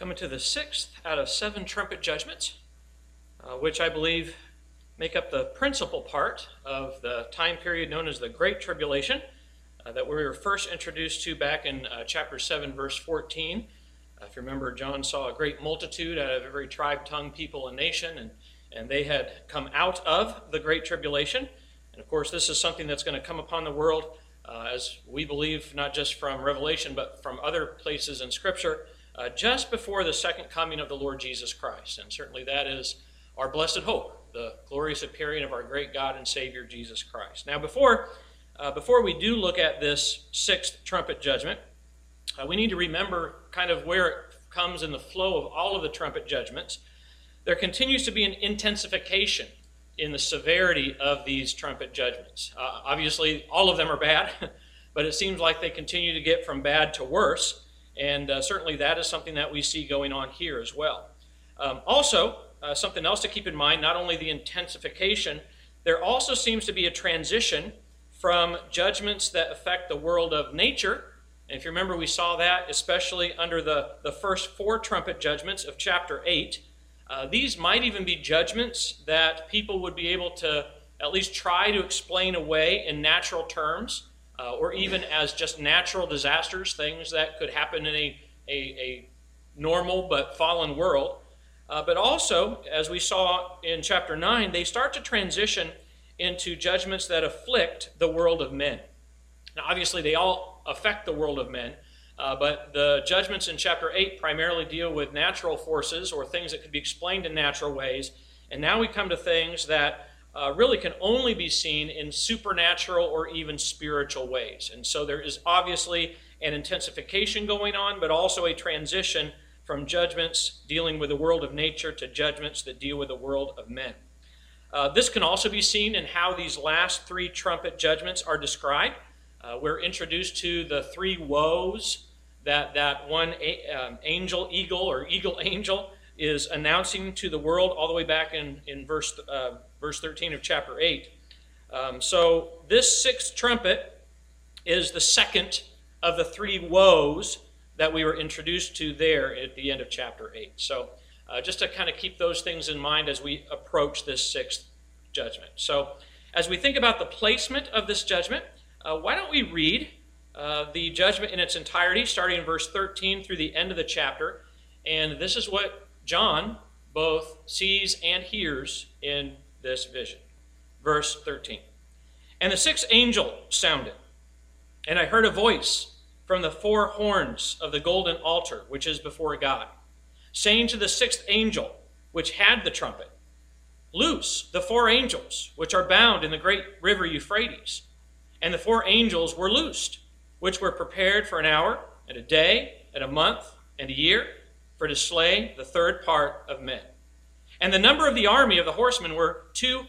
Coming to the sixth out of 7 trumpet judgments, which I believe make up the principal part of the time period known as the Great Tribulation that we were first introduced to back in chapter 7, verse 14. If you remember, John saw a great multitude out of every tribe, tongue, people, and nation, and they had come out of the Great Tribulation. And of course, this is something that's going to come upon the world, as we believe, not just from Revelation, but from other places in Scripture, just before the second coming of the Lord Jesus Christ. And certainly that is our blessed hope, the glorious appearing of our great God and Savior, Jesus Christ. Now, before we do look at this sixth trumpet judgment, we need to remember kind of where it comes in the flow of all of the trumpet judgments. There continues to be an intensification in the severity of these trumpet judgments. Obviously, all of them are bad, but it seems like they continue to get from bad to worse, and certainly that is something that we see going on here as well. Also, something else to keep in mind, not only the intensification, there also seems to be a transition from judgments that affect the world of nature. And if you remember, we saw that especially under the first 4 trumpet judgments of chapter 8. These might even be judgments that people would be able to at least try to explain away in natural terms, or even as just natural disasters, things that could happen in a normal but fallen world. But also, as we saw in chapter 9, they start to transition into judgments that afflict the world of men. Now, obviously, they all affect the world of men, but the judgments in chapter 8 primarily deal with natural forces or things that could be explained in natural ways. And now we come to things that really can only be seen in supernatural or even spiritual ways. And so there is obviously an intensification going on, but also a transition from judgments dealing with the world of nature to judgments that deal with the world of men. This can also be seen in how these last 3 trumpet judgments are described. We're introduced to the 3 woes that one angel, eagle, or eagle angel is announcing to the world all the way back in verse 13 of chapter 8. So this 6th trumpet is the second of the 3 woes that we were introduced to there at the end of chapter 8. So just to kind of keep those things in mind as we approach this 6th judgment. So as we think about the placement of this judgment, why don't we read the judgment in its entirety, starting in verse 13 through the end of the chapter. And this is what John both sees and hears in this vision. Verse 13. And the 6th angel sounded, and I heard a voice from the 4 horns of the golden altar, which is before God, saying to the 6th angel, which had the trumpet, Loose the 4 angels, which are bound in the great river Euphrates. And the 4 angels were loosed, which were prepared for an hour, and a day, and a month, and a year, for to slay the 3rd part of men. And the number of the army of the horsemen were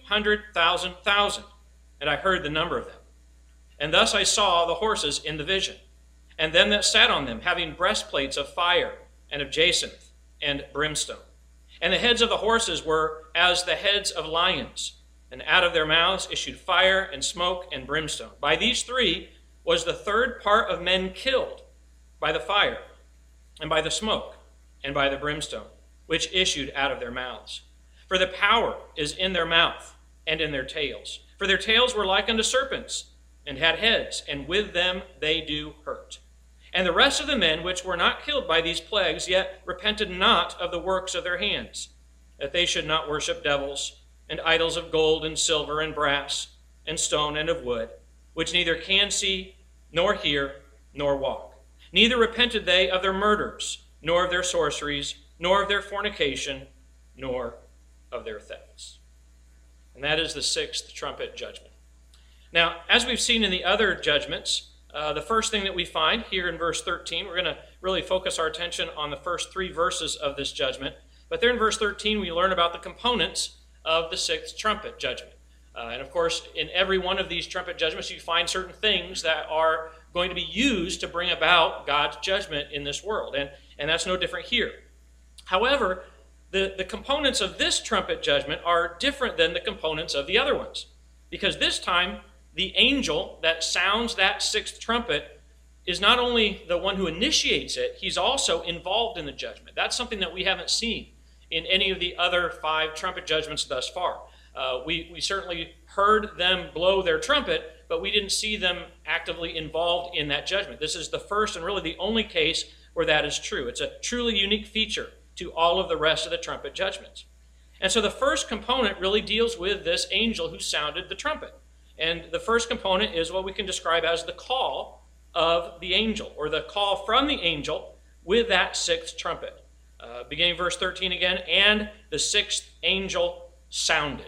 200,000, and I heard the number of them. And thus I saw the horses in the vision, and them that sat on them, having breastplates of fire, and of jacinth, and brimstone. And the heads of the horses were as the heads of lions, and out of their mouths issued fire and smoke and brimstone. By these 3 was the 3rd part of men killed, by the fire, and by the smoke, and by the brimstone, which issued out of their mouths. For the power is in their mouth and in their tails. For their tails were like unto serpents, and had heads, and with them they do hurt. And the rest of the men which were not killed by these plagues, yet repented not of the works of their hands, that they should not worship devils, and idols of gold and silver and brass and stone and of wood, which neither can see, nor hear, nor walk. Neither repented they of their murders, nor of their sorceries, nor of their fornication, nor of their thefts. And that is the 6th trumpet judgment. Now, as we've seen in the other judgments, the first thing that we find here in verse 13, we're going to really focus our attention on the first 3 verses of this judgment. But there in verse 13, we learn about the components of the 6th trumpet judgment. And of course, in every one of these trumpet judgments, you find certain things that are going to be used to bring about God's judgment in this world. And that's no different here. However, the components of this trumpet judgment are different than the components of the other ones. Because this time, the angel that sounds that 6th trumpet is not only the one who initiates it, he's also involved in the judgment. That's something that we haven't seen in any of the other 5 trumpet judgments thus far. We certainly heard them blow their trumpet, but we didn't see them actively involved in that judgment. This is the first and really the only case where that is true. It's a truly unique feature to all of the rest of the trumpet judgments. And so the first component really deals with this angel who sounded the trumpet. And the first component is what we can describe as the call of the angel, or the call from the angel with that 6th trumpet. Beginning verse 13 again, and the 6th angel sounded.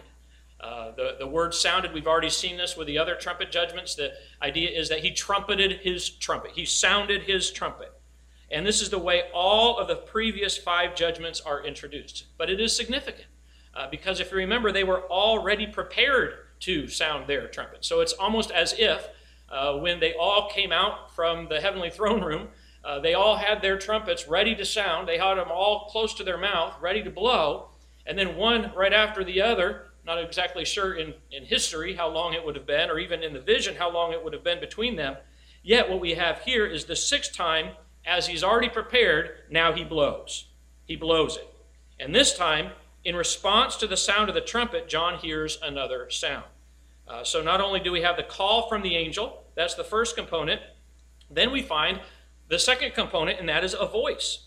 The word sounded, we've already seen this with the other trumpet judgments. The idea is that he trumpeted his trumpet. He sounded his trumpet. And this is the way all of the previous 5 judgments are introduced. But it is significant because if you remember, they were already prepared to sound their trumpet. So it's almost as if when they all came out from the heavenly throne room, they all had their trumpets ready to sound. They had them all close to their mouth, ready to blow. And then one right after the other, not exactly sure in history how long it would have been, or even in the vision how long it would have been between them. Yet what we have here is the 6th time, as he's already prepared, now he blows. He blows it. And this time, in response to the sound of the trumpet, John hears another sound. So not only do we have the call from the angel, that's the first component, then we find the second component, and that is a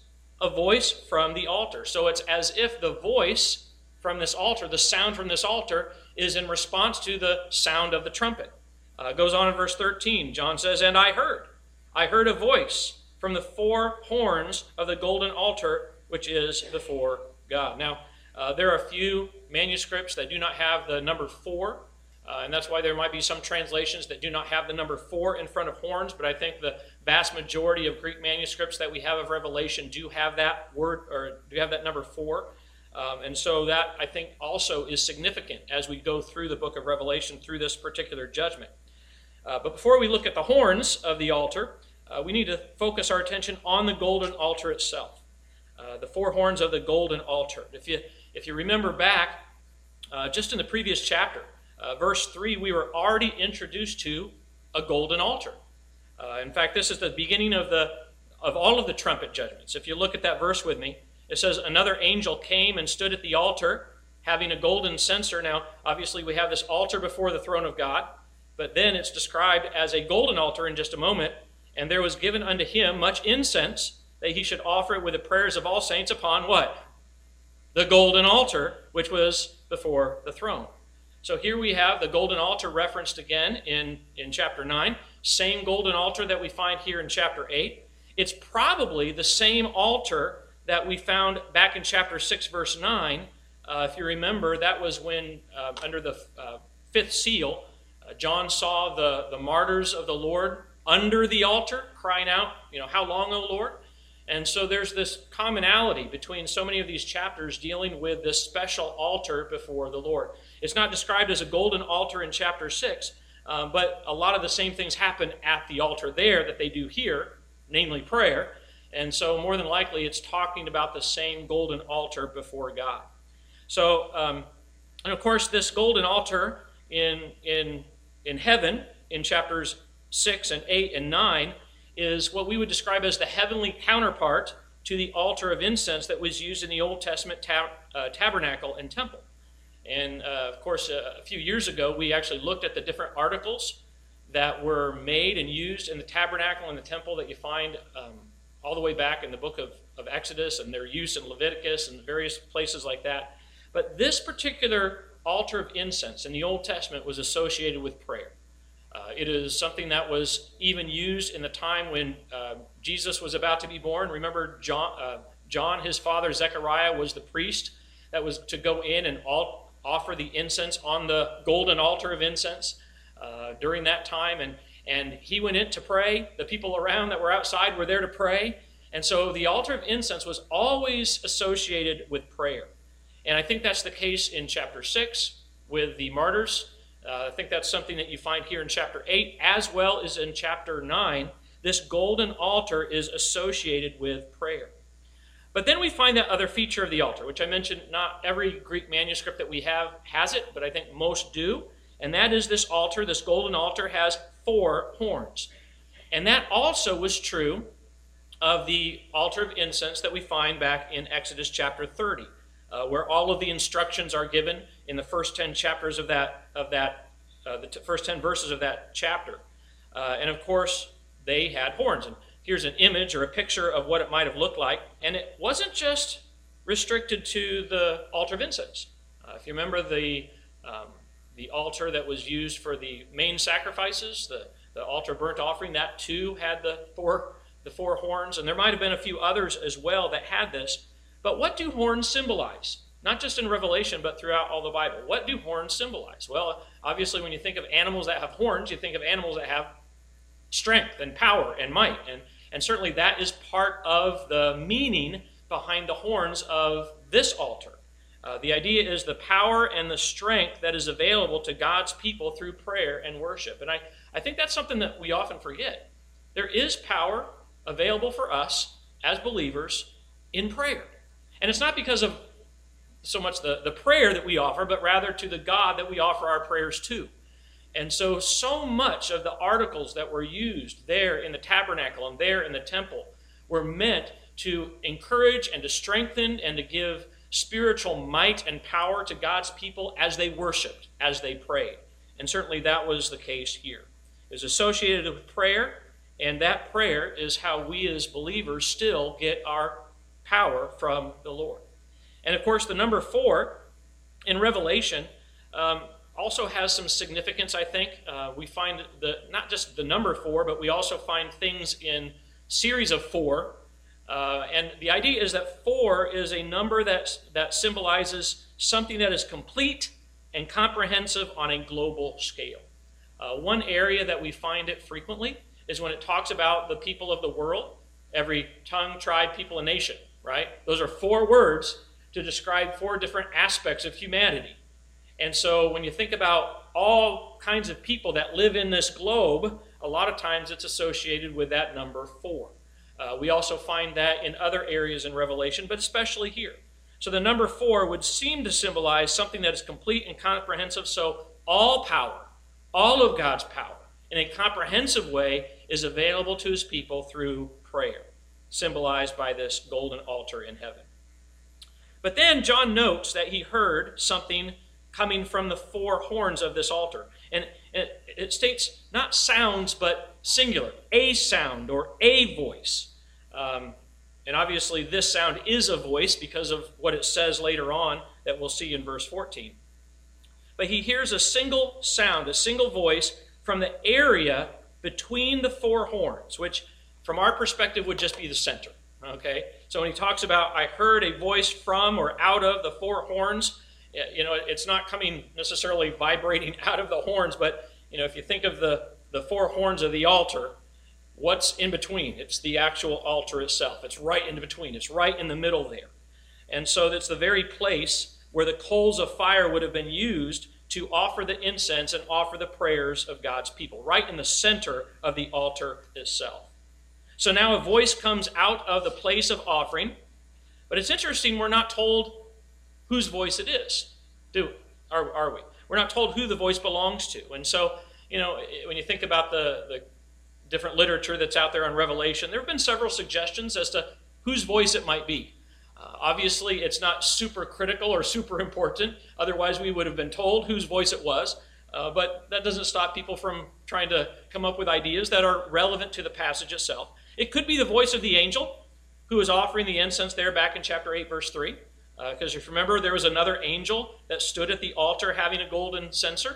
voice from the altar. So it's as if the voice from this altar, the sound from this altar, is in response to the sound of the trumpet. It goes on in verse 13. John says, and I heard a voice from the 4 horns of the golden altar, which is before God. Now, there are a few manuscripts that do not have the number 4, and that's why there might be some translations that do not have the number 4 in front of horns, but I think the vast majority of Greek manuscripts that we have of Revelation do have that word, or do have that number 4. And so that, I think, also is significant as we go through the book of Revelation through this particular judgment. But before we look at the horns of the altar, we need to focus our attention on the golden altar itself. The 4 horns of the golden altar. If you remember back, just in the previous chapter, verse 3, we were already introduced to a golden altar. In fact, this is the beginning of all of the trumpet judgments. If you look at that verse with me, it says, another angel came and stood at the altar, having a golden censer. Now, obviously, we have this altar before the throne of God, but then it's described as a golden altar in just a moment. And there was given unto him much incense, that he should offer it with the prayers of all saints upon what? The golden altar, which was before the throne. So here we have the golden altar referenced again in chapter 9. Same golden altar that we find here in chapter 8. It's probably the same altar that we found back in chapter 6, verse 9. If you remember, that was when, under the 5th seal, John saw the martyrs of the Lord under the altar, crying out, how long, O Lord? And so there's this commonality between so many of these chapters dealing with this special altar before the Lord. It's not described as a golden altar in chapter 6, but a lot of the same things happen at the altar there that they do here, namely prayer. And so more than likely it's talking about the same golden altar before God. So, and of course this golden altar in heaven, in chapters 6 and 8 and 9, is what we would describe as the heavenly counterpart to the altar of incense that was used in the Old Testament tabernacle and temple. And of course, a few years ago, we actually looked at the different articles that were made and used in the tabernacle and the temple that you find all the way back in the book of Exodus, and their use in Leviticus and various places like that. But this particular altar of incense in the Old Testament was associated with prayer. It is something that was even used in the time when Jesus was about to be born. Remember, John, his father, Zechariah, was the priest that was to go in and offer the incense on the golden altar of incense during that time. And he went in to pray. The people around that were outside were there to pray. And so the altar of incense was always associated with prayer. And I think that's the case in chapter 6 with the martyrs. I think that's something that you find here in chapter 8, as well as in chapter 9. This golden altar is associated with prayer. But then we find that other feature of the altar, which I mentioned not every Greek manuscript that we have has it, but I think most do. And that is this altar, this golden altar, has 4 horns. And that also was true of the altar of incense that we find back in Exodus chapter 30, where all of the instructions are given in the first 10 chapters of the first 10 verses of that chapter. And of course, they had horns. And here's an image or a picture of what it might have looked like. And it wasn't just restricted to the altar of incense. If you remember the altar that was used for the main sacrifices, the altar burnt offering, that too had the four horns. And there might have been a few others as well that had this. But what do horns symbolize? Not just in Revelation, but throughout all the Bible. What do horns symbolize? Well, obviously, when you think of animals that have horns, you think of animals that have strength and power and might. And certainly that is part of the meaning behind the horns of this altar. The idea is the power and the strength that is available to God's people through prayer and worship. And I think that's something that we often forget. There is power available for us as believers in prayer. And it's not because of so much the prayer that we offer, but rather to the God that we offer our prayers to. And so much of the articles that were used there in the tabernacle and there in the temple were meant to encourage and to strengthen and to give spiritual might and power to God's people as they worshiped, as they prayed. And certainly that was the case here. It was associated with prayer, and that prayer is how we as believers still get our power from the Lord. And of course, the number 4 in Revelation also has some significance, I think. We find not just the number 4, but we also find things in series of 4. And the idea is that 4 is a number that symbolizes something that is complete and comprehensive on a global scale. One area that we find it frequently is when it talks about the people of the world, every tongue, tribe, people, and nation, right? Those are 4 words to describe 4 different aspects of humanity. And so when you think about all kinds of people that live in this globe, a lot of times it's associated with that number 4. We also find that in other areas in Revelation, but especially here. So the number 4 would seem to symbolize something that is complete and comprehensive. So all power, all of God's power, in a comprehensive way is available to his people through prayer, symbolized by this golden altar in heaven. But then John notes that he heard something coming from the 4 horns of this altar. And it states not sounds, but singular, a sound or a voice. And obviously this sound is a voice because of what it says later on that we'll see in verse 14. But he hears a single sound, a single voice from the area between the 4 horns, which from our perspective would just be the center. Okay? So when he talks about, I heard a voice from or out of the 4 horns, it's not coming necessarily vibrating out of the horns, but, if you think of the 4 horns of the altar, what's in between? It's the actual altar itself. It's right in between. It's right in the middle there. And so that's the very place where the coals of fire would have been used to offer the incense and offer the prayers of God's people, right in the center of the altar itself. So now a voice comes out of the place of offering, but it's interesting we're not told whose voice it is. Are we? We're not told who the voice belongs to. And so, when you think about the different literature that's out there on Revelation, there have been several suggestions as to whose voice it might be. Obviously, it's not super critical or super important. Otherwise, we would have been told whose voice it was. But that doesn't stop people from trying to come up with ideas that are relevant to the passage itself. It could be the voice of the angel who was offering the incense there back in chapter 8, verse 3. Because if you remember, there was another angel that stood at the altar having a golden censer.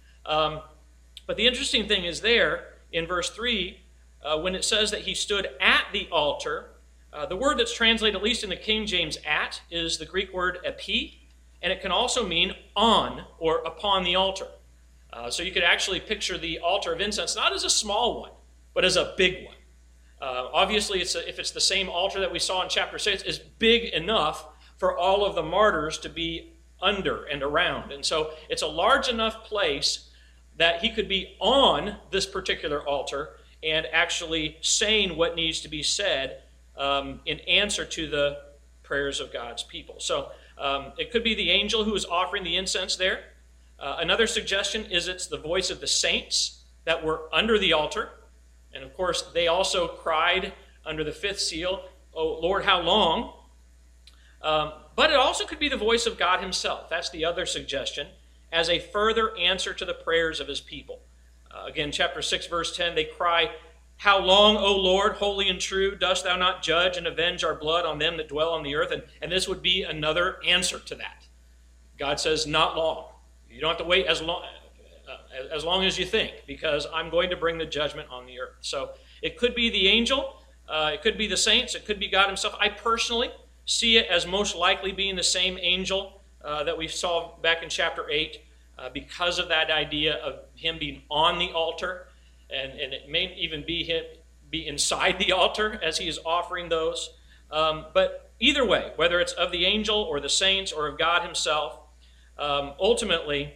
But the interesting thing is there in verse 3, when it says that he stood at the altar, the word that's translated, at least in the King James, at, is the Greek word epi, and it can also mean on or upon the altar. So you could actually picture the altar of incense not as a small one, but as a big one. Obviously, if it's the same altar that we saw in chapter 6, it's big enough for all of the martyrs to be under and around. And so it's a large enough place that he could be on this particular altar and actually saying what needs to be said in answer to the prayers of God's people. So it could be the angel who is offering the incense there. Another suggestion is it's the voice of the saints that were under the altar. And of course, they also cried under the fifth seal, "Oh Lord, how long?" But it also could be the voice of God himself. That's the other suggestion, as a further answer to the prayers of his people. Again, chapter 6, verse 10, they cry, "How long, O Lord, holy and true, dost thou not judge and avenge our blood on them that dwell on the earth?" And this would be another answer to that. God says, not long. You don't have to wait as long as you think, because I'm going to bring the judgment on the earth. So it could be the angel, it could be the saints, it could be God himself. I personally see it as most likely being the same angel that we saw back in chapter 8, because of that idea of him being on the altar, and it may even be inside the altar as he is offering those. But either way, whether it's of the angel or the saints or of God himself, ultimately,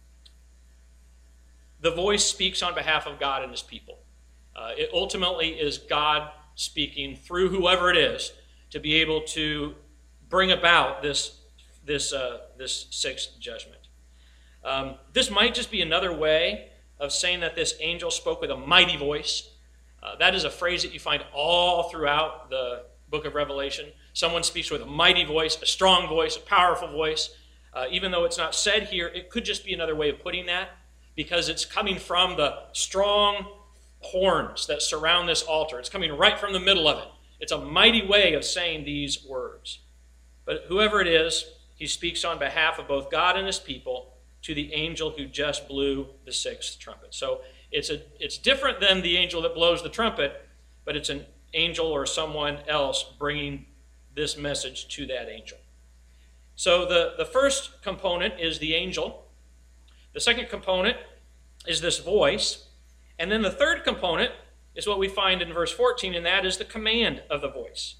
the voice speaks on behalf of God and his people. It ultimately is God speaking through whoever it is to be able to bring about this sixth judgment. This might just be another way of saying that this angel spoke with a mighty voice. That is a phrase that you find all throughout the book of Revelation. Someone speaks with a mighty voice, a strong voice, a powerful voice. Even though it's not said here, it could just be another way of putting that, because it's coming from the strong horns that surround this altar. It's coming right from the middle of it. It's a mighty way of saying these words. But whoever it is, he speaks on behalf of both God and his people to the angel who just blew the sixth trumpet. So it's different than the angel that blows the trumpet, but it's an angel or someone else bringing this message to that angel. So the first component is the angel. The second component is this voice. And then the third component is what we find in verse 14, and that is the command of the voice.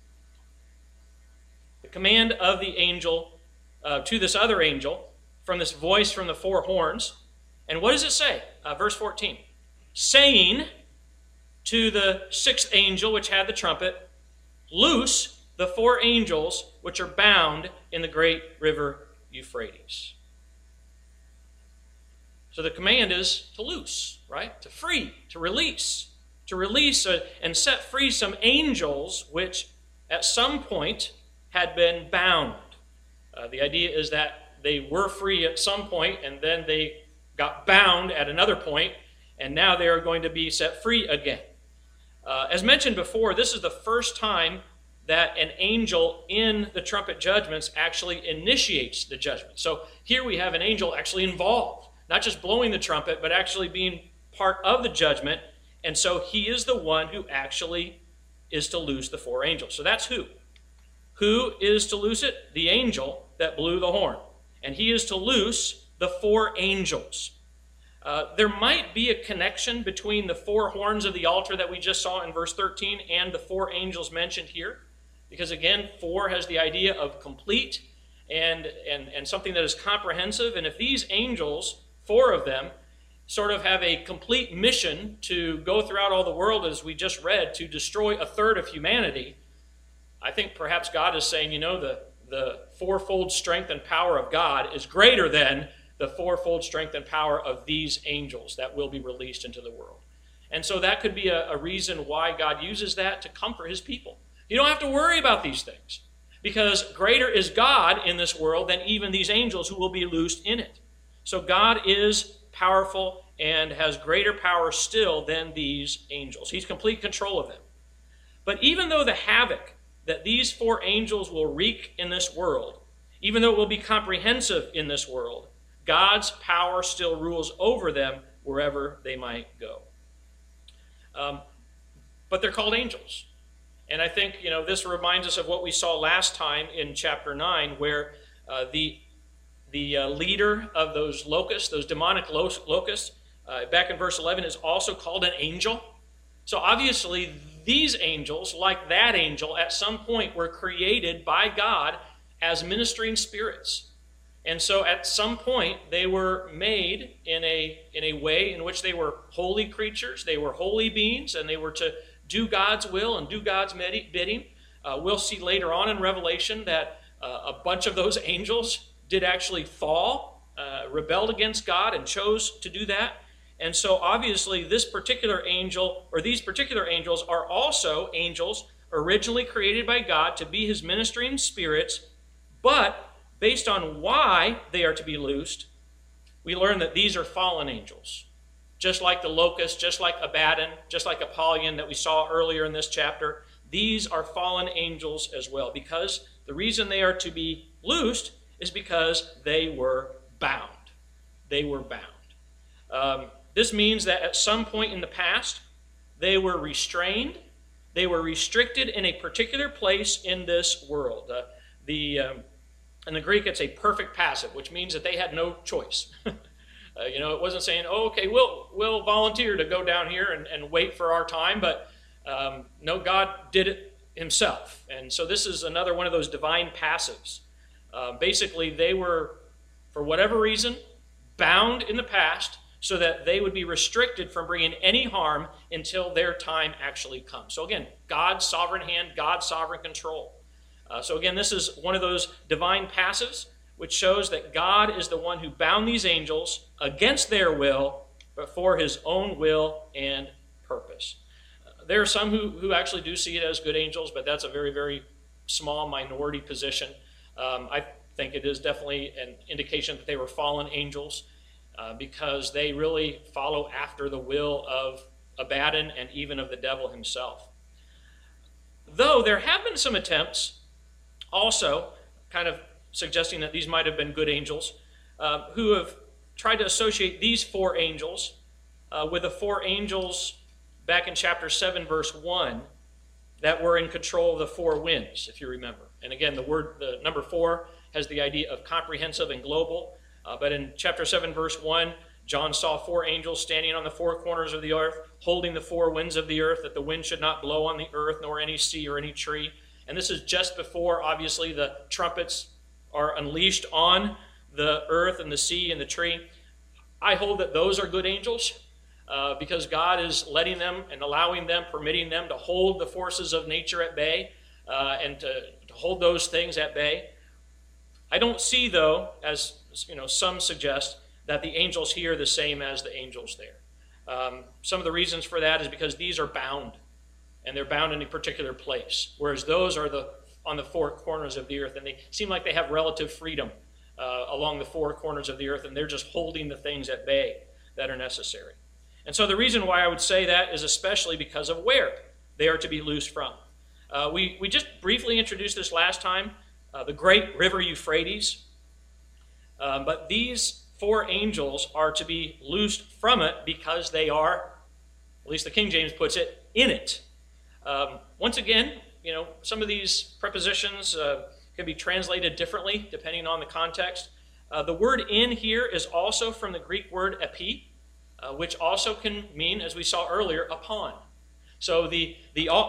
The command of the angel to this other angel from this voice from the four horns. And what does it say? Verse 14. Saying to the sixth angel which had the trumpet, "Loose the four angels which are bound in the great river Euphrates." So the command is to loose, right? To free, to release and set free some angels which at some point had been bound. The idea is that they were free at some point, and then they got bound at another point, and now they are going to be set free again. As mentioned before, this is the first time that an angel in the trumpet judgments actually initiates the judgment. So here we have an angel actually involved, not just blowing the trumpet, but actually being part of the judgment. And so he is the one who actually is to loose the four angels. So that's who. Who is to loose it? The angel that blew the horn. And he is to loose the four angels. There might be a connection between the four horns of the altar that we just saw in verse 13 and the four angels mentioned here. Because again, four has the idea of complete and something that is comprehensive. And if these angels, four of them, sort of have a complete mission to go throughout all the world, as we just read, to destroy a third of humanity, I think perhaps God is saying, the fourfold strength and power of God is greater than the fourfold strength and power of these angels that will be released into the world. And so that could be a reason why God uses that to comfort his people. You don't have to worry about these things, because greater is God in this world than even these angels who will be loosed in it. So God is powerful and has greater power still than these angels. He's complete control of them. But even though the havoc that these four angels will wreak in this world, even though it will be comprehensive in this world, God's power still rules over them wherever they might go. But they're called angels. And I think, this reminds us of what we saw last time in chapter 9, where the leader of those locusts, those demonic locusts, back in verse 11, is also called an angel. So obviously, these angels, like that angel, at some point were created by God as ministering spirits. And so at some point, they were made in a way in which they were holy creatures, they were holy beings, and they were to do God's will and do God's bidding. We'll see later on in Revelation that a bunch of those angels did actually fall, rebelled against God, and chose to do that. And so obviously this particular angel, or these particular angels, are also angels originally created by God to be his ministering spirits, but based on why they are to be loosed, we learn that these are fallen angels. Just like the locust, just like Abaddon, just like Apollyon that we saw earlier in this chapter, these are fallen angels as well, because the reason they are to be loosed is because they were bound. They were bound. This means that at some point in the past, they were restrained, they were restricted in a particular place in this world. In the Greek, it's a perfect passive, which means that they had no choice. It wasn't saying, oh, okay, we'll volunteer to go down here and wait for our time, but no, God did it himself. And so this is another one of those divine passives. Basically, they were, for whatever reason, bound in the past so that they would be restricted from bringing any harm until their time actually comes. So again, God's sovereign hand, God's sovereign control. So again, this is one of those divine passives, which shows that God is the one who bound these angels against their will, but for his own will and purpose. There are some who actually do see it as good angels, but that's a very, very small minority position. I think it is definitely an indication that they were fallen angels because they really follow after the will of Abaddon and even of the devil himself. Though there have been some attempts also kind of suggesting that these might have been good angels, who have tried to associate these four angels with the four angels back in chapter 7, verse 1, that were in control of the four winds, if you remember. And again, the number 4 has the idea of comprehensive and global. But in chapter 7, verse 1, John saw 4 angels standing on the 4 corners of the earth, holding the 4 winds of the earth, that the wind should not blow on the earth, nor any sea or any tree. And this is just before, obviously, the trumpets are unleashed on the earth and the sea and the tree. I hold that those are good angels because God is letting them and allowing them, permitting them to hold the forces of nature at bay and to hold those things at bay. I don't see, though, as some suggest, that the angels here are the same as the angels there. Some of the reasons for that is because these are bound, and they're bound in a particular place, whereas those are on the 4 corners of the earth, and they seem like they have relative freedom along the 4 corners of the earth, and they're just holding the things at bay that are necessary. And so the reason why I would say that is especially because of where they are to be loosed from. We just briefly introduced this last time, the great river Euphrates. But these 4 angels are to be loosed from it because they are, at least the King James puts it, in it. Once again, some of these prepositions can be translated differently depending on the context. The word in here is also from the Greek word epi, which also can mean, as we saw earlier, upon. So the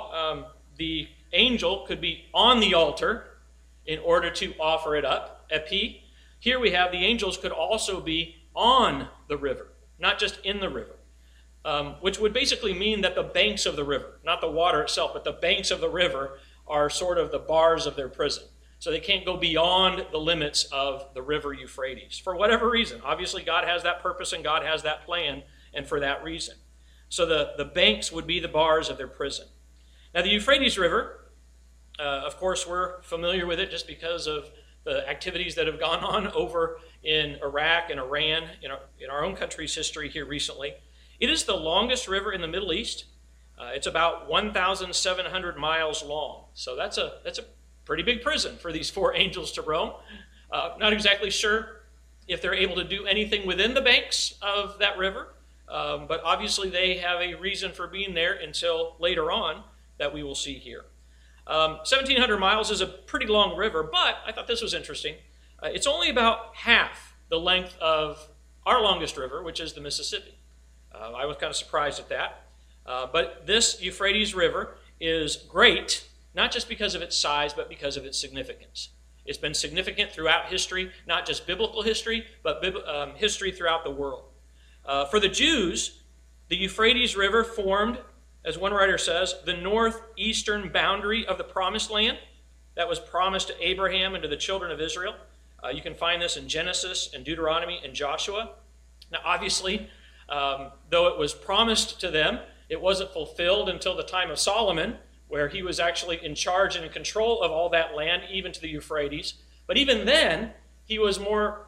angel could be on the altar in order to offer it up, epi. Here we have the angels could also be on the river, not just in the river, which would basically mean that the banks of the river, not the water itself, but the banks of the river are sort of the bars of their prison. So they can't go beyond the limits of the river Euphrates for whatever reason. Obviously, God has that purpose and God has that plan, and for that reason. So the banks would be the bars of their prison. Now, the Euphrates River, of course, we're familiar with it just because of the activities that have gone on over in Iraq and Iran in our own country's history here recently. It is the longest river in the Middle East. It's about 1,700 miles long. So that's a pretty big prison for these 4 angels to roam. Not exactly sure if they're able to do anything within the banks of that river, but obviously they have a reason for being there until later on that we will see here. 1,700 miles is a pretty long river, but I thought this was interesting. It's only about half the length of our longest river, which is the Mississippi. I was kind of surprised at that. But this Euphrates River is great, not just because of its size, but because of its significance. It's been significant throughout history, not just biblical history, but history throughout the world. For the Jews, the Euphrates River formed, as one writer says, the northeastern boundary of the promised land that was promised to Abraham and to the children of Israel. You can find this in Genesis and Deuteronomy and Joshua. Now, obviously, Though it was promised to them, it wasn't fulfilled until the time of Solomon, where he was actually in charge and in control of all that land, even to the Euphrates. But even then, he was more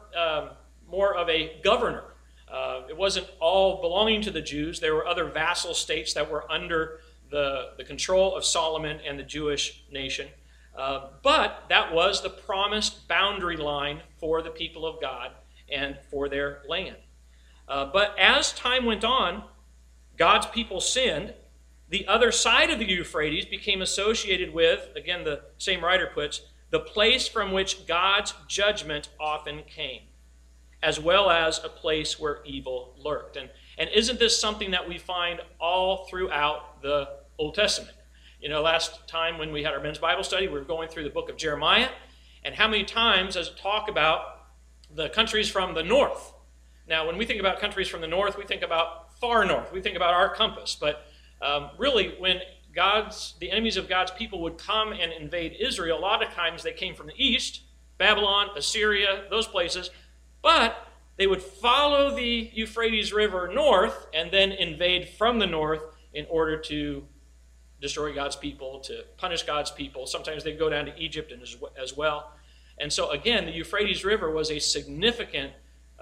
of a governor. It wasn't all belonging to the Jews. There were other vassal states that were under the control of Solomon and the Jewish nation. But that was the promised boundary line for the people of God and for their land. But as time went on, God's people sinned. The other side of the Euphrates became associated with, again, the same writer puts, the place from which God's judgment often came, as well as a place where evil lurked. And isn't this something that we find all throughout the Old Testament? You know, last time when we had our men's Bible study, we were going through the book of Jeremiah, and how many times does it talk about the countries from the north? Now, when we think about countries from the north, we think about far north. We think about our compass. But really, when the enemies of God's people would come and invade Israel, a lot of times they came from the east, Babylon, Assyria, those places. But they would follow the Euphrates River north and then invade from the north in order to destroy God's people, to punish God's people. Sometimes they'd go down to Egypt as well. And so again, the Euphrates River was a significant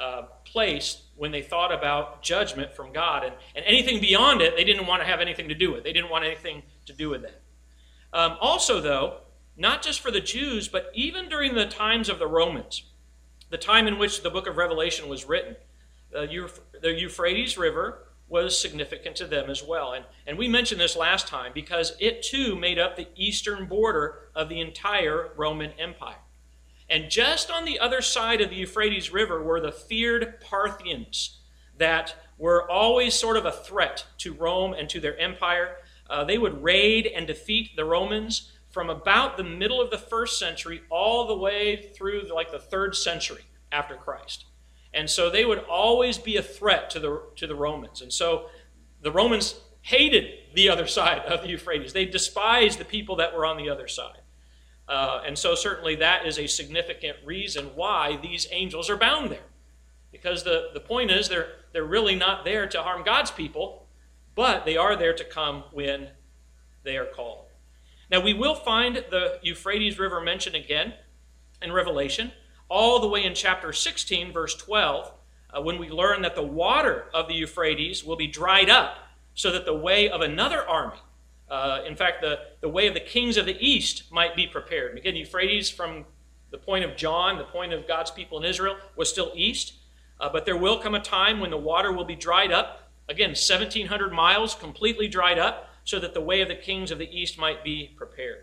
place when they thought about judgment from God. And anything beyond it, they didn't want to have anything to do with. They didn't want anything to do with that. Also, though, not just for the Jews, but even during the times of the Romans, the time in which the book of Revelation was written, the Euphrates River was significant to them as well. And we mentioned this last time because it too made up the eastern border of the entire Roman Empire. And just on the other side of the Euphrates River were the feared Parthians that were always sort of a threat to Rome and to their empire. They would raid and defeat the Romans from about the middle of the 1st century all the way through like the 3rd century after Christ. And so they would always be a threat to the Romans. And so the Romans hated the other side of the Euphrates. They despised the people that were on the other side. And so certainly that is a significant reason why these angels are bound there. Because the point is they're really not there to harm God's people, but they are there to come when they are called. Now we will find the Euphrates River mentioned again in Revelation, all the way in chapter 16, verse 12, when we learn that the water of the Euphrates will be dried up so that the way of another army, in fact, the way of the kings of the east might be prepared. Again, Euphrates from the point of John, the point of God's people in Israel, was still east. But there will come a time when the water will be dried up. Again, 1,700 miles completely dried up so that the way of the kings of the east might be prepared.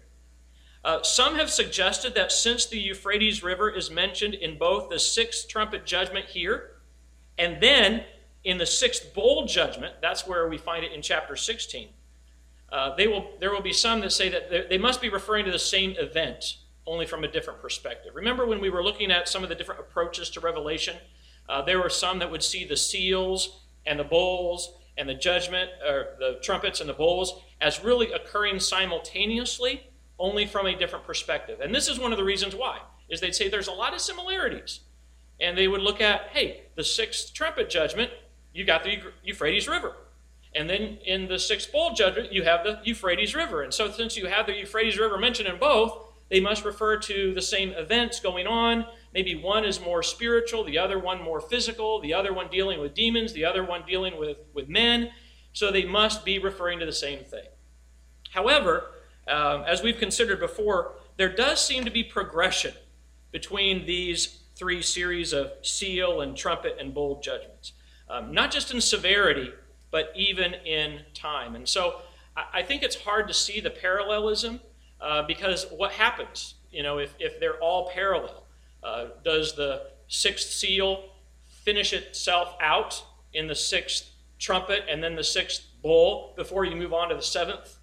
Some have suggested that since the Euphrates River is mentioned in both the 6th trumpet judgment here and then in the 6th bowl judgment, that's where we find it in chapter 16, there will be some that say that they must be referring to the same event, only from a different perspective. Remember when we were looking at some of the different approaches to Revelation? There were some that would see the seals and the bowls and the judgment, or the trumpets and the bowls, as really occurring simultaneously, only from a different perspective. And this is one of the reasons why, is they'd say there's a lot of similarities. And they would look at, hey, the 6th trumpet judgment, you got the Euphrates River. And then in the 6th bowl judgment, you have the Euphrates River. And so since you have the Euphrates River mentioned in both, they must refer to the same events going on. Maybe one is more spiritual, the other one more physical, the other one dealing with demons, the other one dealing with men. So they must be referring to the same thing. However, as we've considered before, there does seem to be progression between these 3 series of seal and trumpet and bowl judgments. Not just in severity, but even in time. And so I think it's hard to see the parallelism because what happens, if they're all parallel? Does the 6th seal finish itself out in the 6th trumpet and then the 6th bowl before you move on to the 7th?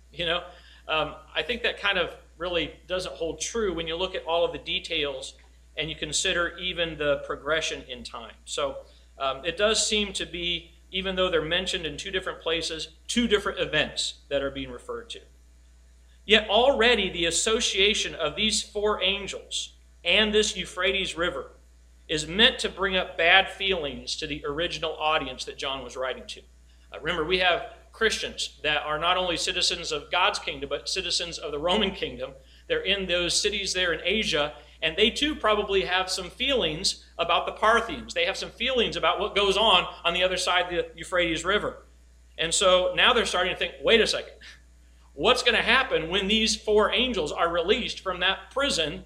I think that kind of really doesn't hold true when you look at all of the details and you consider even the progression in time. So it does seem to be, even though they're mentioned in 2 different places, 2 different events that are being referred to. Yet already the association of these 4 angels and this Euphrates River is meant to bring up bad feelings to the original audience that John was writing to. Remember, we have Christians that are not only citizens of God's kingdom, but citizens of the Roman kingdom. They're in those cities there in Asia, and they too probably have some feelings about the Parthians. They have some feelings about what goes on the other side of the Euphrates River. And so now they're starting to think, wait a second, what's going to happen when these 4 angels are released from that prison,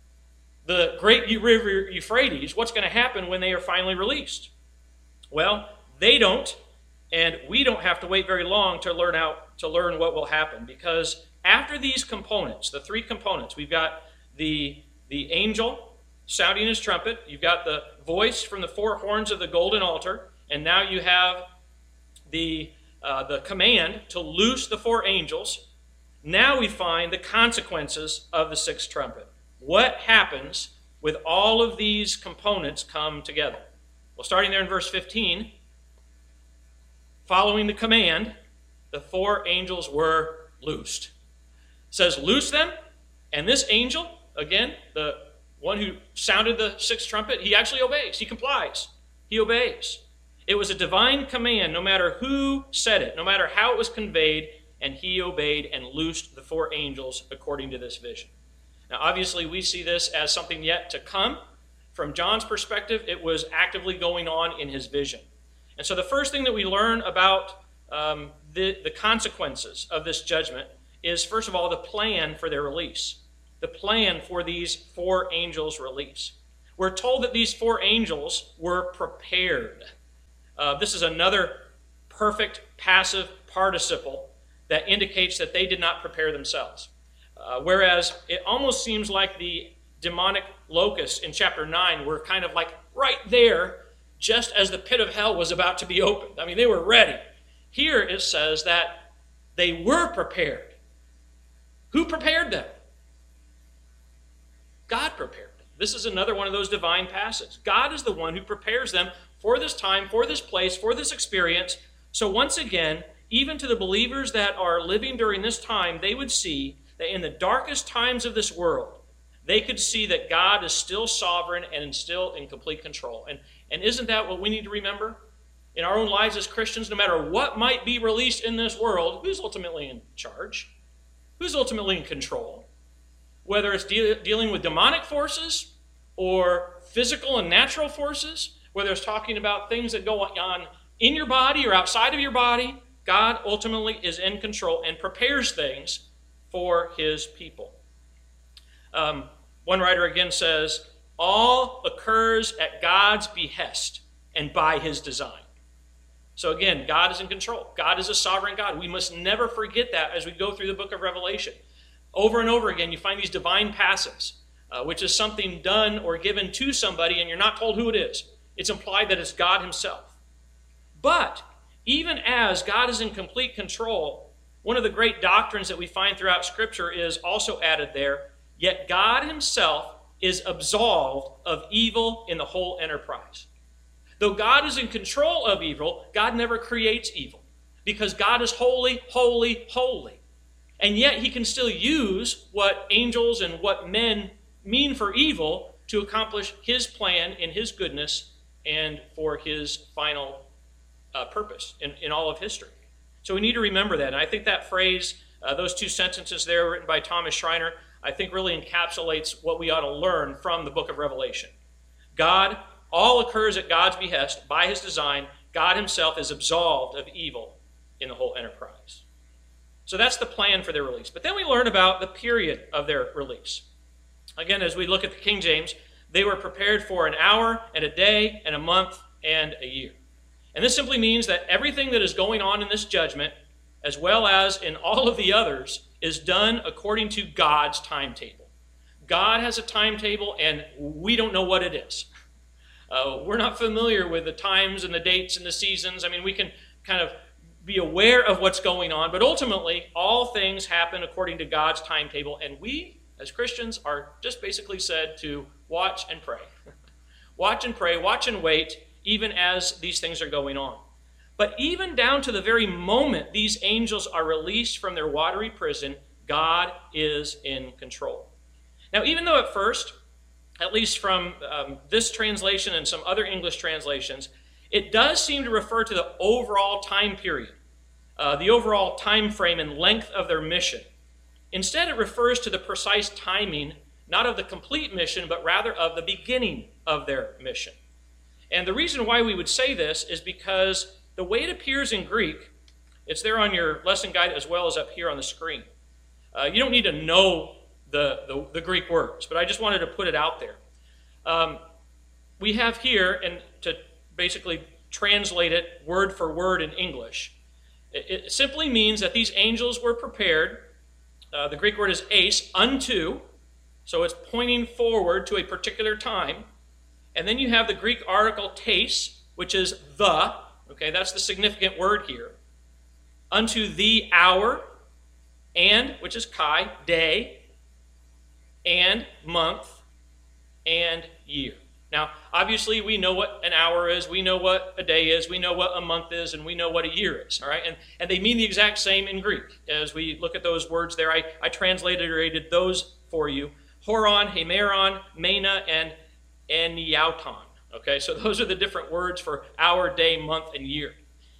the great river Euphrates? What's going to happen when they are finally released? Well, they don't, and we don't have to wait very long to learn what will happen, because after these components, the 3 components, we've got the angel sounding his trumpet, you've got the voice from the 4 horns of the golden altar, and now you have the command to loose the 4 angels. Now we find the consequences of the 6th trumpet. What happens with all of these components come together? Well, starting there in verse 15, following the command, the 4 angels were loosed. It says, loose them, and this angel, again, the one who sounded the 6th trumpet, he actually obeys. He complies. He obeys. It was a divine command, no matter who said it, no matter how it was conveyed, and he obeyed and loosed the 4 angels according to this vision. Now, obviously, we see this as something yet to come. From John's perspective, it was actively going on in his vision. And so the first thing that we learn about the consequences of this judgment is, first of all, the plan for their release. The plan for these 4 angels' release. We're told that these 4 angels were prepared. This is another perfect passive participle that indicates that they did not prepare themselves. Whereas it almost seems like the demonic locusts in chapter 9 were kind of like right there just as the pit of hell was about to be opened. I mean, they were ready. Here it says that they were prepared. Who prepared them? God prepared them. This is another one of those divine passages. God is the one who prepares them for this time, for this place, for this experience. So once again, even to the believers that are living during this time, they would see that in the darkest times of this world, they could see that God is still sovereign and still in complete control. And isn't that what we need to remember? In our own lives as Christians, no matter what might be released in this world, who's ultimately in charge? Who's ultimately in control? Whether it's dealing with demonic forces or physical and natural forces, whether it's talking about things that go on in your body or outside of your body, God ultimately is in control and prepares things for his people. One writer again says, all occurs at God's behest and by his design. So again, God is in control. God is a sovereign God. We must never forget that as we go through the book of Revelation. Over and over again, you find these divine passives, which is something done or given to somebody, and you're not told who it is. It's implied that it's God himself. But even as God is in complete control, one of the great doctrines that we find throughout Scripture is also added there, yet God himself is absolved of evil in the whole enterprise. Though God is in control of evil, God never creates evil, because God is holy, holy, holy. And yet he can still use what angels and what men mean for evil to accomplish his plan in his goodness and for his final purpose in all of history. So we need to remember that. And I think that phrase, those 2 sentences there written by Thomas Schreiner, I think really encapsulates what we ought to learn from the book of Revelation. God, all occurs at God's behest by his design. God himself is absolved of evil in the whole enterprise. So that's the plan for their release. But then we learn about the period of their release. Again, as we look at the King James, they were prepared for an hour and a day and a month and a year. And this simply means that everything that is going on in this judgment, as well as in all of the others, is done according to God's timetable. God has a timetable, and we don't know what it is. We're not familiar with the times and the dates and the seasons. I mean, we can kind of be aware of what's going on, but ultimately, all things happen according to God's timetable, and we, as Christians, are just basically said to watch and pray. Watch and pray, watch and wait, even as these things are going on. But even down to the very moment these angels are released from their watery prison, God is in control. Now, even though at first at least from this translation and some other English translations, it does seem to refer to the overall time period, the overall time frame and length of their mission. Instead, it refers to the precise timing, not of the complete mission, but rather of the beginning of their mission. And the reason why we would say this is because the way it appears in Greek, it's there on your lesson guide as well as up here on the screen. You don't need to know the Greek words, but I just wanted to put it out there. We have here, and to basically translate it word for word in English, it simply means that these angels were prepared. The Greek word is eis, unto, so it's pointing forward to a particular time. And then you have the Greek article tes, which is the, okay, that's the significant word here, unto the hour, and, which is kai, day, and month, and year. Now, obviously, we know what an hour is, we know what a day is, we know what a month is, and we know what a year is, all right? And they mean the exact same in Greek. As we look at those words there, I translated those for you. Horon, hemeron, mena, and eniauton. Okay, so those are the different words for hour, day, month, and year.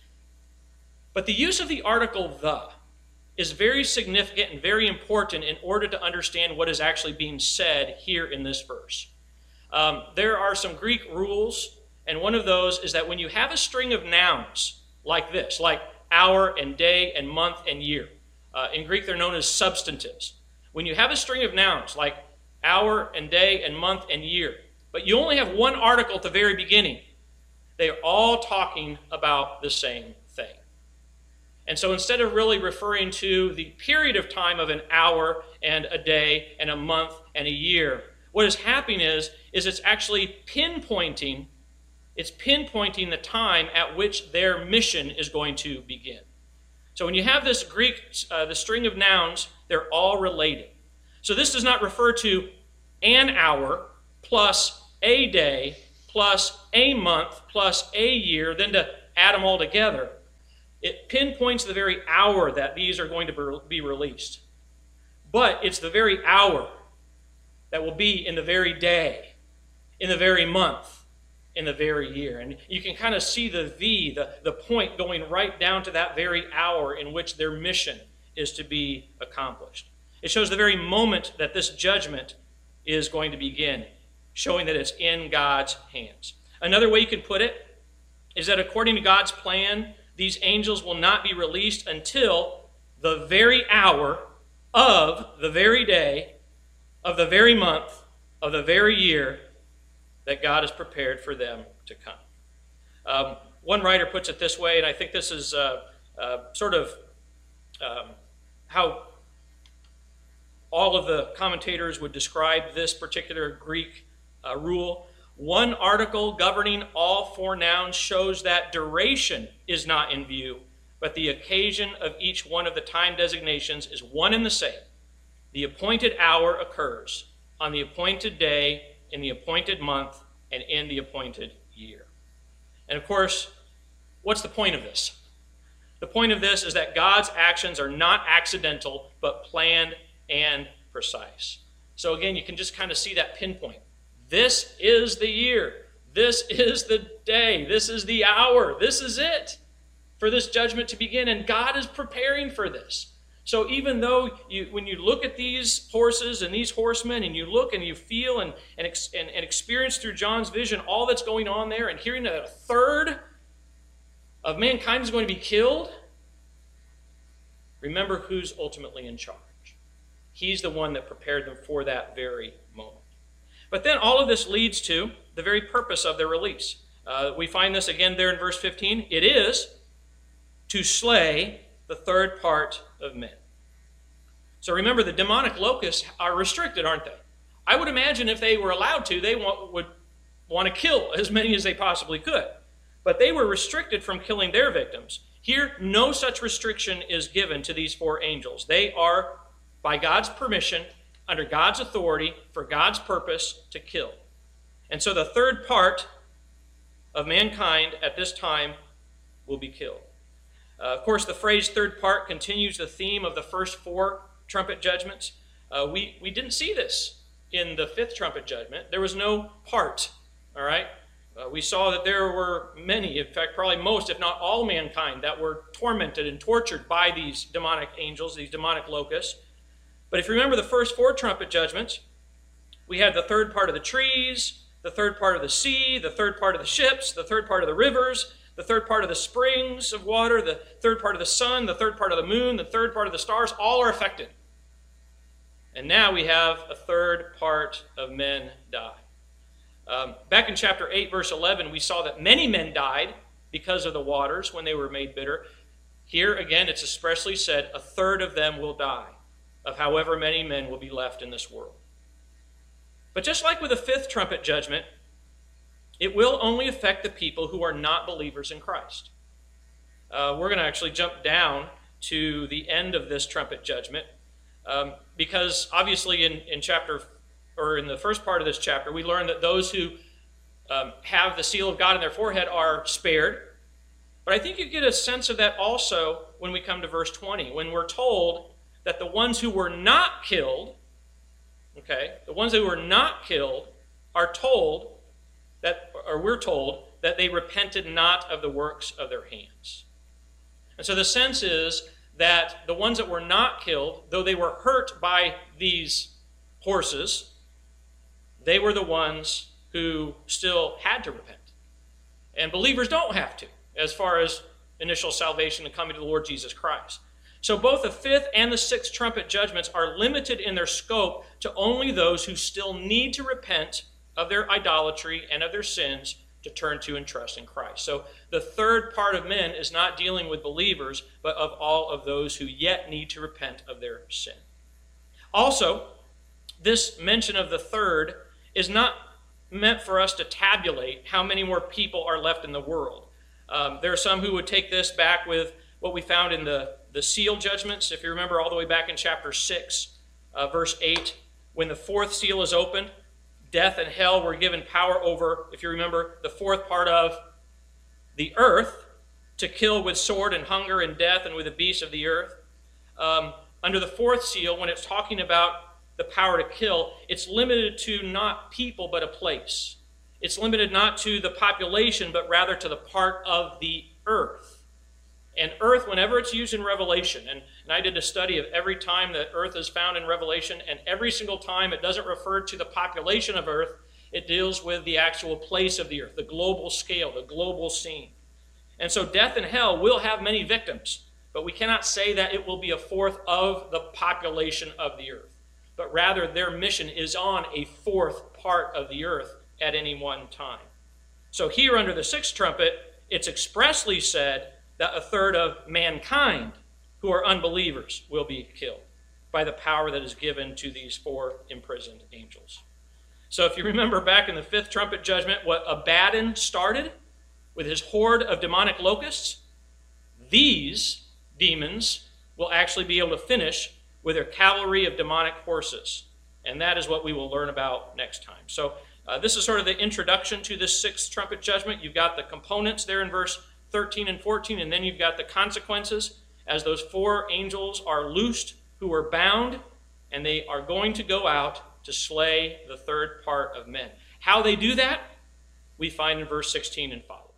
But the use of the article the is very significant and very important in order to understand what is actually being said here in this verse. There are some Greek rules, and one of those is that when you have a string of nouns like this, like hour and day and month and year, in Greek they're known as substantives. When you have a string of nouns like hour and day and month and year, but you only have one article at the very beginning, they are all talking about the same thing. And so instead of really referring to the period of time of an hour and a day and a month and a year, what is happening is it's actually pinpointing the time at which their mission is going to begin. So when you have this Greek, the string of nouns, they're all related. So this does not refer to an hour plus a day plus a month plus a year, then to add them all together. It pinpoints the very hour that these are going to be released. But it's the very hour that will be in the very day, in the very month, in the very year. And you can kind of see the point going right down to that very hour in which their mission is to be accomplished. It shows the very moment that this judgment is going to begin, showing that it's in God's hands. Another way you can put it is that according to God's plan, these angels will not be released until the very hour of the very day, of the very month, of the very year that God has prepared for them to come. One writer puts it this way, and I think this is sort of how all of the commentators would describe this particular Greek rule. One article governing all four nouns shows that duration is not in view, but the occasion of each one of the time designations is one and the same. The appointed hour occurs on the appointed day, in the appointed month, and in the appointed year. And of course, what's the point of this? The point of this is that God's actions are not accidental, but planned and precise. So again, you can just kind of see that pinpoint. This is the year. This is the day. This is the hour. This is it for this judgment to begin. And God is preparing for this. So even though when you look at these horses and these horsemen, and you look and you feel and experience through John's vision all that's going on there, and hearing that a third of mankind is going to be killed, remember who's ultimately in charge. He's the one that prepared them for that very moment. But then all of this leads to the very purpose of their release. We find this again there in verse 15. It is to slay the third part of men. So remember, the demonic locusts are restricted, aren't they? I would imagine if they were allowed to, they would want to kill as many as they possibly could. But they were restricted from killing their victims. Here, no such restriction is given to these four angels. They are, by God's permission, under God's authority, for God's purpose, to kill. And so the third part of mankind at this time will be killed. Of course, the phrase third part continues the theme of the first four trumpet judgments. We didn't see this in the fifth trumpet judgment, there was no part, all right? We saw that there were many, in fact, probably most, if not all mankind, that were tormented and tortured by these demonic angels, these demonic locusts. But if you remember the first four trumpet judgments, we had the third part of the trees, the third part of the sea, the third part of the ships, the third part of the rivers, the third part of the springs of water, the third part of the sun, the third part of the moon, the third part of the stars, all are affected. And now we have a third part of men die. Back in chapter 8, verse 11, we saw that many men died because of the waters when they were made bitter. Here, again, it's expressly said, a third of them will die, of however many men will be left in this world. But just like with the fifth trumpet judgment, it will only affect the people who are not believers in Christ. We're going to actually jump down to the end of this trumpet judgment, because obviously in the first part of this chapter, we learn that those who have the seal of God in their forehead are spared. But I think you get a sense of that also when we come to verse 20, when we're told that the ones who were not killed, the ones who were not killed are told that, or we're told that they repented not of the works of their hands. And so the sense is that the ones that were not killed, though they were hurt by these horses, they were the ones who still had to repent. And believers don't have to, as far as initial salvation and coming to the Lord Jesus Christ. So both the fifth and the sixth trumpet judgments are limited in their scope to only those who still need to repent of their idolatry and of their sins to turn to and trust in Christ. So the third part of men is not dealing with believers, but of all of those who yet need to repent of their sin. Also, this mention of the third is not meant for us to tabulate how many more people are left in the world. There are some who would take this back with what we found in the seal judgments. If you remember all the way back in chapter 6, verse 8, when the fourth seal is opened, death and hell were given power over, if you remember, the fourth part of the earth to kill with sword and hunger and death and with the beasts of the earth. Under the fourth seal, when it's talking about the power to kill, it's limited to not people but a place. It's limited not to the population but rather to the part of the earth. And earth, whenever it's used in Revelation, and I did a study of every time that earth is found in Revelation, and every single time it doesn't refer to the population of earth, it deals with the actual place of the earth, the global scale, the global scene. And so death and hell will have many victims, but we cannot say that it will be a fourth of the population of the earth. But rather, their mission is on a fourth part of the earth at any one time. So here under the sixth trumpet, it's expressly said that a third of mankind who are unbelievers will be killed by the power that is given to these four imprisoned angels. So if you remember back in the fifth trumpet judgment, what Abaddon started with his horde of demonic locusts, these demons will actually be able to finish with their cavalry of demonic horses. And that is what we will learn about next time. So this is sort of the introduction to this sixth trumpet judgment. You've got the components there in verse 13 and 14, and then you've got the consequences as those four angels are loosed who were bound, and they are going to go out to slay the third part of men. How they do that, we find in verse 16 and following.